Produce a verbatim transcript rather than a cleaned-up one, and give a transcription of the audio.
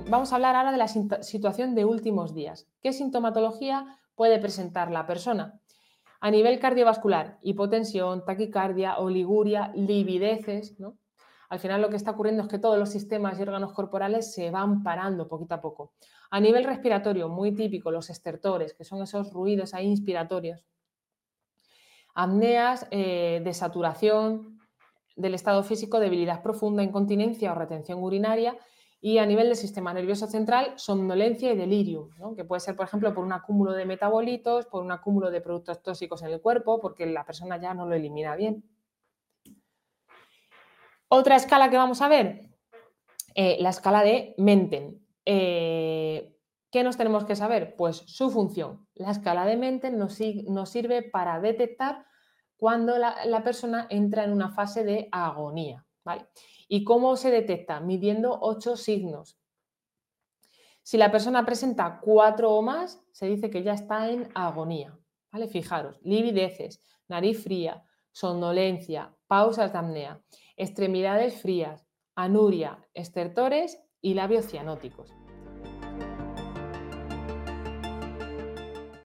vamos a hablar ahora de la situación de últimos días. ¿Qué sintomatología puede presentar la persona? A nivel cardiovascular, hipotensión, taquicardia, oliguria, livideces, ¿no? Al final lo que está ocurriendo es que todos los sistemas y órganos corporales se van parando poquito a poco. A nivel respiratorio, muy típico, los estertores, que son esos ruidos ahí inspiratorios. Apneas, eh, desaturación del estado físico, debilidad profunda, incontinencia o retención urinaria. Y a nivel del sistema nervioso central, somnolencia y delirium, ¿no? Que puede ser, por ejemplo, por un acúmulo de metabolitos, por un acúmulo de productos tóxicos en el cuerpo, porque la persona ya no lo elimina bien. Otra escala que vamos a ver, eh, la escala de Menten. Eh, ¿Qué nos tenemos que saber? Pues su función. La escala de Menten nos, nos sirve para detectar cuando la, la persona entra en una fase de agonía, ¿vale? ¿Y cómo se detecta? Midiendo ocho signos. Si la persona presenta cuatro o más, se dice que ya está en agonía, ¿vale? Fijaros, livideces, nariz fría, somnolencia, pausas de apnea, extremidades frías, anuria, estertores y labios cianóticos.